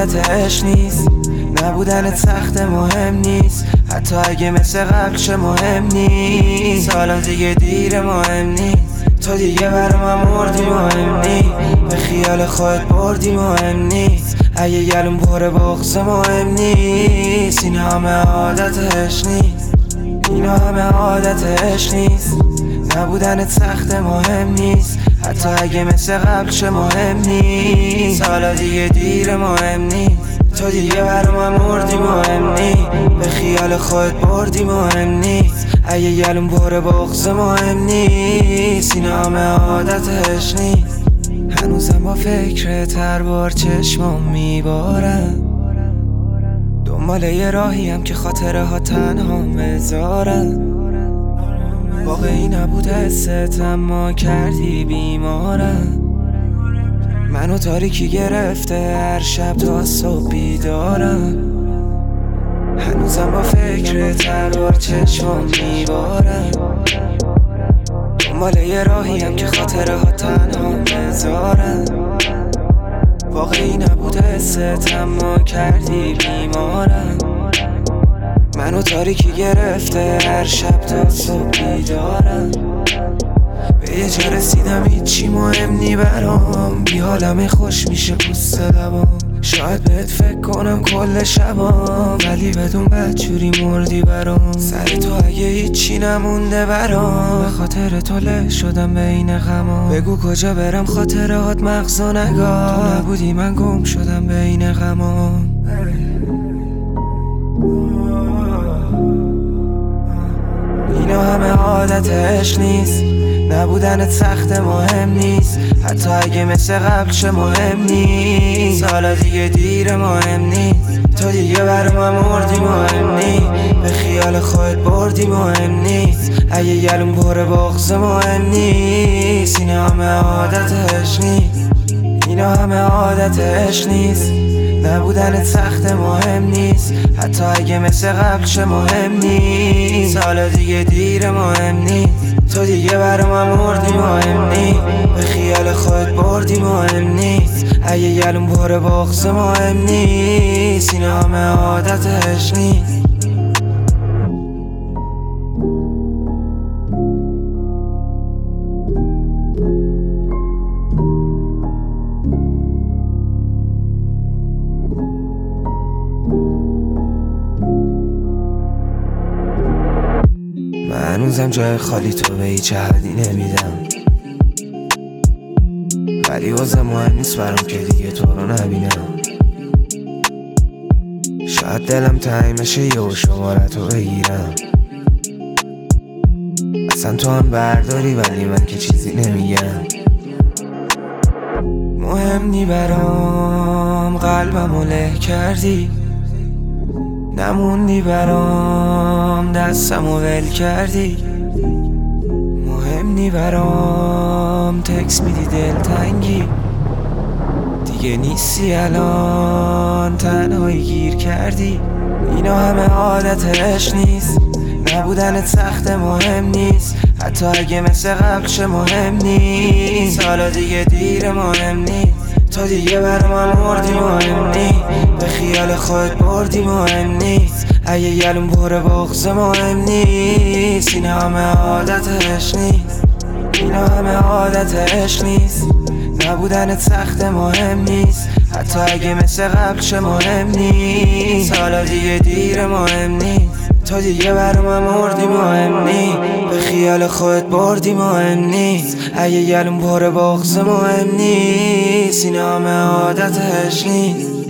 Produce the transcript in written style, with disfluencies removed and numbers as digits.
عادت عشق نیست، نبودنت سخت مهم نیست، حتی اگه مثل قبل چه مهم نیست. حالا دیگه دیر مهم نیست، تو دیگه برا من مردی مهم نیست، به خیال خودت بردی مهم نیست، اگه گلوم پر بغض مهم نیست. این همه عادت عشق نیست، این همه عادت عشق نیست، نبودنت سخت مهم نیست، حتی اگه مثل قبل چه مهم نیست. حالا دیگه دیر مهم نیست، تو دیگه برا من مردی مهم نیست، به خیال خودت بردی مهم نیست، اگه گلوم پر بغض مهم نیست. این همه عادت عشق نیست، هنوزم با فکرت هر بار چشمام میبارم، دنبال یه راهیم که خاطره ها تنها بذارم. واقعی نبود حست اما کردی بیمارم، منو تاریکی گرفته هر شب تا صبح بیدارم. هنوزم با فکرت هر بار چشمام میبارم، دنبال یه راهیم که خاطره ها تنها بذارم. واقعی نبود حست اما کردی بیمارم، منو تاریکی گرفته هر شب تا صبح بیدارم. به یه جا رسیدم هیچی مهم نی برام، بی حالم خوش میشه پوست لبام، شاید بهت فکر کنم کل شبام، ولی بدون بدجوری مردی برام. سر تو اگه هیچی نمونده برام، به خاطر تو له شدم بین غمام. بگو کجا برم خاطرات مغزو نگاه، تو نبودی من گم شدم بین غمام. اینا همه عادت عشق نیست، نبودنت سخت مهم نیست، حتی اگه مثل قبل چه مهم نیست. حالا دیگه دیر مهم نیست، تو دیگه برا من مردی مهم نیست، به خیال خودت بردی مهم نیست، اگه گلوم پر بغض مهم نیست. این همه عادت عشق نیست، اینا همه عادت عشق نیست، نبودنت سخت مهم نیست، حتی اگه مثل قبل چه مهم نیست. حالا دیگه دیر مهم نیست، تو دیگه برا من مردی مهم نیست، به خیال خودت بردی مهم نیست، اگه گلوم پر بغض مهم نیست. این همه عادت عشق نیست. من هنوزم جای خالی تو به هیچ حدی نمیدم، ولی واسه مهم نیست برام که دیگه تو رو نبینم. شاید دلم تنگ بشه یه شمارتو بگیرم، اصلا تو هم برداری ولی من که چیزی نمیگم. مهم نی برام قلبمو له کردی، نموندی برام دستمو ول کردی. مهم نی برام تکس میدی دلتنگی، دیگه نیستی الان تنهایی گیر کردی. اینا همه عادت عشق نیست، نبودنت سخت مهم نیست، حتی اگه مثل قبل چه مهم نیست. حالا دیگه دیر مهم نیست، تو دیگه برا من مردی مهم نیست، به خیال خودت بردی مهم نیست، اگه گلوم پر بغض مهم نیست. این همه عادت عشق نیست، این همه عادت عشق نیست، نبودنت سخت مهم نیست، حتی اگه مثل قبل چه مهم نیست. حالا دیگه دیر مهم نیست، تو دیگه برا من مردی مهم نیست، به خیال خودت بردی مهم نیست، اگه گلوم پر بغض مهم نیست. این همه عادت عشق نیست.